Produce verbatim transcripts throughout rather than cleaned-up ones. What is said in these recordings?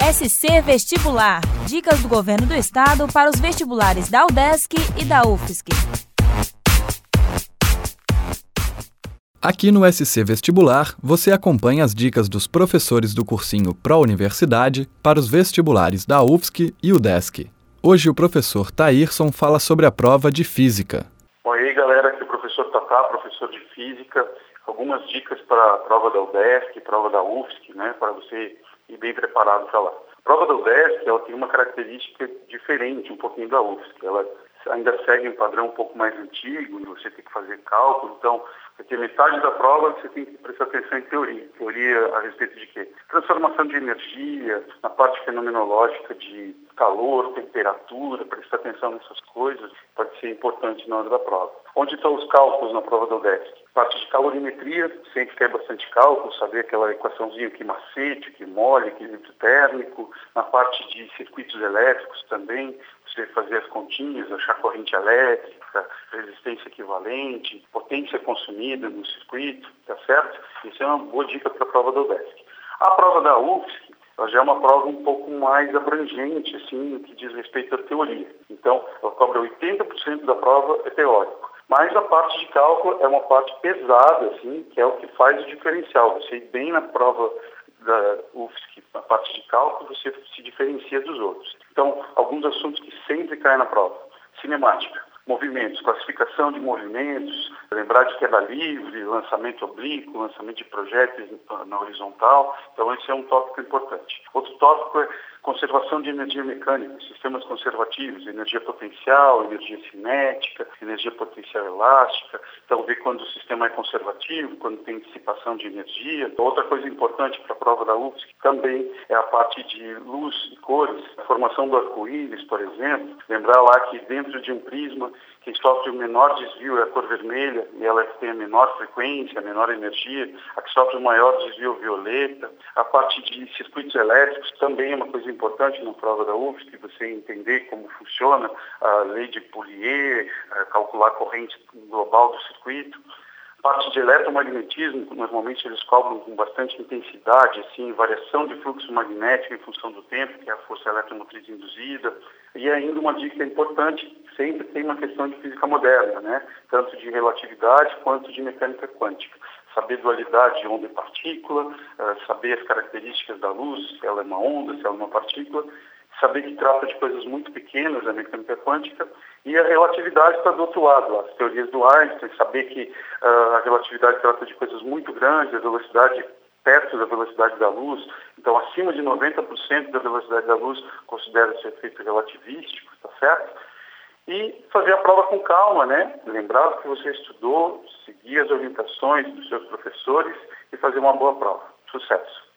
S C Vestibular. Dicas do Governo do Estado para os vestibulares da UDESC e da U F S C. Aqui no S C Vestibular, você acompanha as dicas dos professores do cursinho Pró-Universidade para os vestibulares da U F S C e UDESC. Hoje o professor Taírson fala sobre a prova de Física. Oi, galera, aqui é o professor Tatá, professor de Física. Algumas dicas para a prova da UDESC, prova da U F S C, né, para você ir bem preparado para lá. A prova da UDESC, ela tem uma característica diferente um pouquinho da U F S C. Ela ainda segue um padrão um pouco mais antigo, você tem que fazer cálculo, então, porque metade da prova você tem que prestar atenção em teoria. Teoria a respeito de quê? Transformação de energia, na parte fenomenológica de calor, temperatura, prestar atenção nessas coisas, pode ser importante na hora da prova. Onde estão os cálculos na prova da UDESC? Parte de calorimetria, sempre quer bastante cálculo, saber aquela equaçãozinha que macete, que mole, equilíbrio térmico. Na parte de circuitos elétricos também, você fazer as continhas, achar corrente elétrica, resistência equivalente, potência consumida no circuito, tá certo? Isso é uma boa dica para a prova da UDESC. A prova da U F S C, ela já é uma prova um pouco mais abrangente, assim, no que diz respeito à teoria. Então, ela cobra oitenta por cento da prova é teórico. Mas a parte de cálculo é uma parte pesada, assim, que é o que faz o diferencial. Você ir bem na prova da U F S C, na parte de cálculo, você se diferencia dos outros. Então, alguns assuntos que sempre caem na prova. Cinemática, movimentos, classificação de movimentos, lembrar de queda livre, lançamento oblíquo, lançamento de projéteis na horizontal. Então, esse é um tópico importante. Outro tópico é conservação de energia mecânica, sistemas conservativos, energia potencial, energia cinética, energia potencial elástica. Então, ver quando o sistema é conservativo, quando tem dissipação de energia. Outra coisa importante para a prova da U F S C também é a parte de luz e cores, a formação do arco-íris, por exemplo. Lembrar lá que dentro de um prisma, quem sofre o menor desvio é a cor vermelha, e ela tem a menor frequência, a menor energia. A que sofre o maior desvio é o violeta. A parte de circuitos elétricos também é uma coisa importante na prova da U F S C, você entender como funciona a lei de Poulier, calcular a corrente global do circuito. Parte de eletromagnetismo, normalmente eles cobram com bastante intensidade, assim, variação de fluxo magnético em função do tempo, que é a força eletromotriz induzida. E ainda uma dica importante, sempre tem uma questão de física moderna, né? Tanto de relatividade quanto de mecânica quântica. Saber dualidade de onda e partícula, saber as características da luz, se ela é uma onda, se ela é uma partícula, saber que trata de coisas muito pequenas, a mecânica quântica, e a relatividade está do outro lado, as teorias do Einstein, saber que uh, a relatividade trata de coisas muito grandes, a velocidade perto da velocidade da luz, então acima de noventa por cento da velocidade da luz considera-se efeito relativístico, tá certo? E fazer a prova com calma, né? Lembrar que você estudou, seguir as orientações dos seus professores e fazer uma boa prova. Sucesso!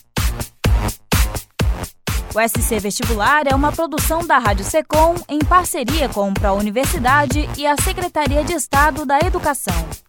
O S C Vestibular é uma produção da Rádio Secom em parceria com a Pró-Universidade e a Secretaria de Estado da Educação.